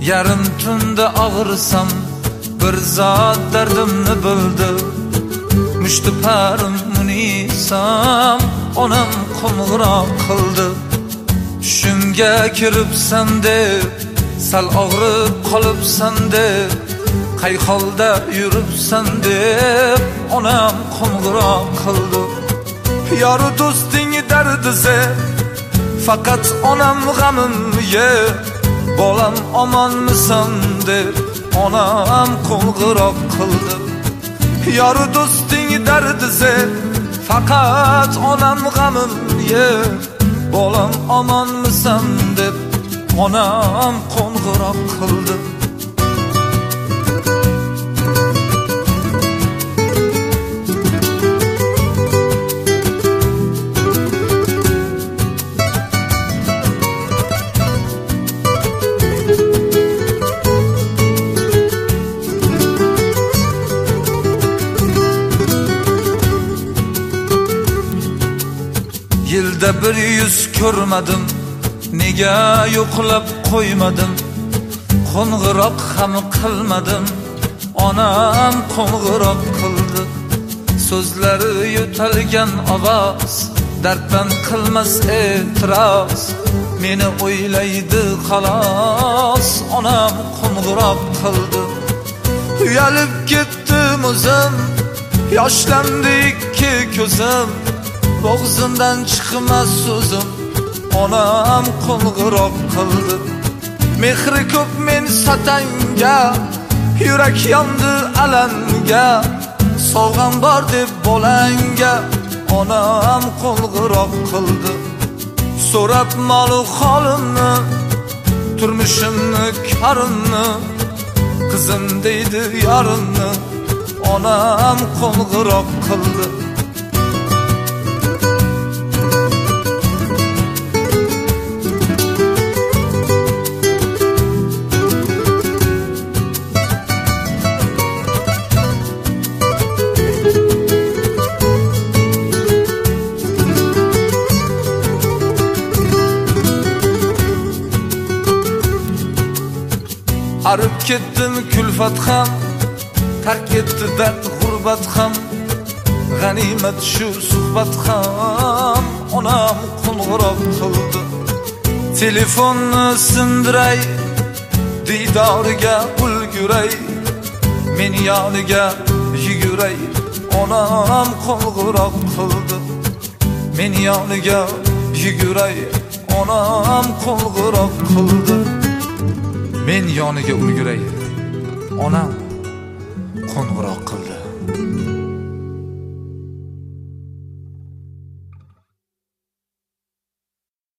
Yarim tunda og'irsam bir zot dardimni bildi. Mushti parim unisam onam qo'ng'iroq qildi. Tushimga kiribsan deb sal og'rib qolibsan deb, qay holda yuribsan deb onam qo'ng'iroq qildi. Yoru do'sting dardisi faqat onam g'amim ye, bolam omonmisan deb onam qo'ng'iroq qildi. Yoru do'sting dardisi faqat onam g'amim ye, bolam omonmisan deb onam qo'ng'iroq qildi. Yilda bir yuz ko'rmadim, nega yo'qlab qo'ymadim. Qo'ng'iroq ham qilmadim, onam qo'ng'iroq qildi. So'zlari yo'talgan ovoz, darddan qilmas e'tiroz. Meni o'ylaydi xolos, onam qo'ng'iroq qildi. Uyalib ketdim o'zim, yoshlandi ikki ko'zim. Bo'g'zimdan chiqmas so'zim, onam qo'ng'iroq qildi. Mehri ko'p men satanga, yurak yondi alanga. Sovg'am bor deb bolanga, onam qo'ng'iroq qildi. So'rab molu holimni, turmushimni, karimni, qizim deydi yarimni, onam qo'ng'iroq qildi. Arib ketdim kulfat ham, tark etdi dard g'urbat ham. G'animat shu suhbat ham, onam qo'ng'iroq qildi. Telefonni sindiray, diydoriga ulguray, men yoniga yuguray, onam qo'ng'iroq qildi. Men yoniga yuguray, onam qo'ng'iroq qildi. Men yoniga ulguray, onam qo'ng'iroq qildi.